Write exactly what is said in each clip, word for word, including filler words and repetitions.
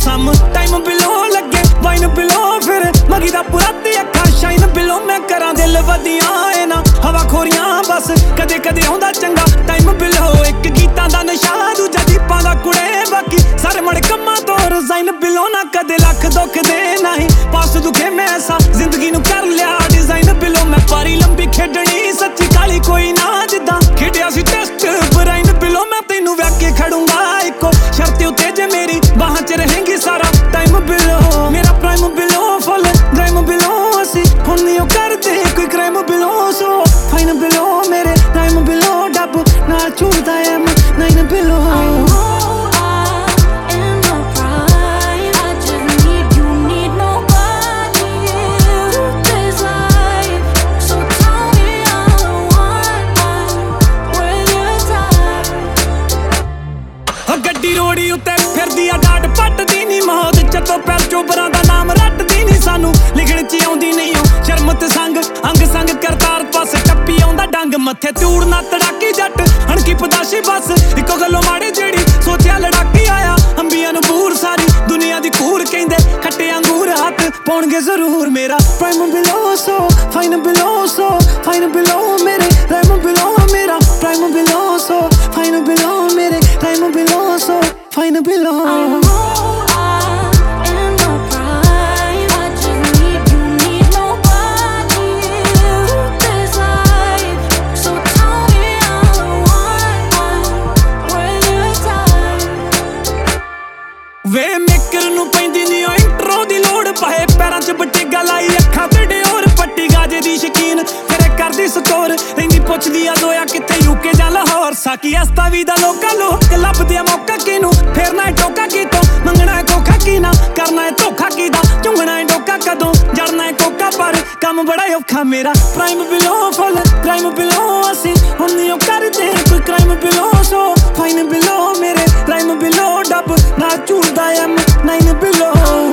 सम time बिलो लगे wine बिलो फिर मगी दा पुराती अखा शाइन बिलो मैं करा दिल वदिया है ना हवा खोरियां बस कदे कदे आउंदा चंगा टाइम बिलो एक गीतां दा नशा दूजा दीपां दा कुड़े बाकी सारे मड़ कम्मां तो रिजाइन बिलो ना कदे लख दुख दे नहीं पास दुखे मैं सा जिंदगी नू कर लिया डिजाइन बिलो मैं पारी लंबी खेडनी सच्ची काली कोई ना जिद्दां खेडिया सी टेस्ट ब्राइन बिलो मैं तैनू व्या के खड़ूंगा इको शर्त उत्ते जे मेरी बाहां च रहेंगी सारा टाइम बिलो मेरा प्राइम बिलो फुल ड्राइम बिलो असी हुण नहीं करदे कोई क्राइम बिलो सो फाइन बिलो मेरे टाइम बिलो डब नाल छूटदा ऐ नाइन बिलो गड्डी रोड़ी उत्ते फिरदी आ डाट पटदी नी मौत चतो पैर चोबरां दा नाम रटदी नी सानू लिखण च आउंदी नहीं ओ शर्म ते संग अंग संग करतार पास टप्पी आउंदा डंग मत्थे तूड़ ना तड़ाकी जट हणकी पदाशी बस इको गल्लो माड़ी जेड़ी सोचिया लड़ाकी आया अंबियां नू बूर सारी दुनिया दी कूर कहंदे खट्टे अंगूर हाथ पाउणगे जरूर मेरा प्राइम बिलो सो फाइन बिलो सो फाइन बिलो मेरे प्राइम बिलो मेरा प्राइम बिलो सो फाइन बिलो मेरे प्राइम बिलो so fine below I know I am not prime I just need you need nobody this life so tell me all I want when you're tired वे maker नू पैंदी नी ओ intro दी लोड़ पाए पैरां च बटेगा लाई अखां ते डोर पट्टी गाजे दी शकीन फिर करदी स्टोर रहिंदी पुछदी आ दोया किथे यूके जां लाहौर साकी अस्ता वी दा लोका लोक लभदे मौका किनू फेरना है टोका की तो मंगना है कोखा की ना करना है धोखा की दा चुंगना है डोका कदों जड़ना है कोका पर काम बड़ा औखा मेरा प्राइम बिलो फुल क्राइम बिलो असी हुण नहीं करदे कोई क्राइम बिलो सो फाइन बिलो मेरे प्राइम बिलो डब ना झूठदा ऐ नाइन बिलो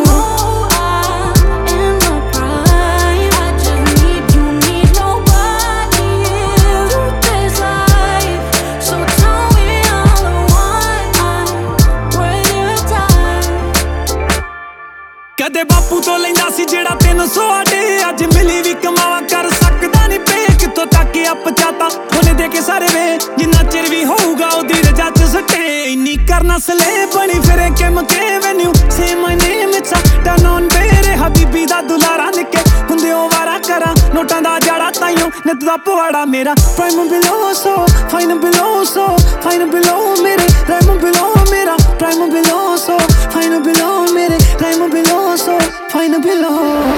कदे बापू तो लैंदा सी जेड़ा तीन सौ आडे अज मिली भी कमावा कर सकदा नहीं पे कितों तक अप चाहता होने दे के सारे वे जिन्ना चिर भी होऊगा ओदी रजा च सटे इन्नी करना सले बनी फिरे के मके when you say my name it's turn on बेरे हबीबी दा दुलारा निके हुंदे ओ वारा करा नोटां दा जाड़ा ताइयों नित दा पवाड़ा मेरा प्राइम बिलो सो फाइन बिलो सो फाइन बिलो मेरे प्राइम बिलो मेरा प्राइम बिलो सो फाइन बिलो मेरे प्राइम बिलो so fine below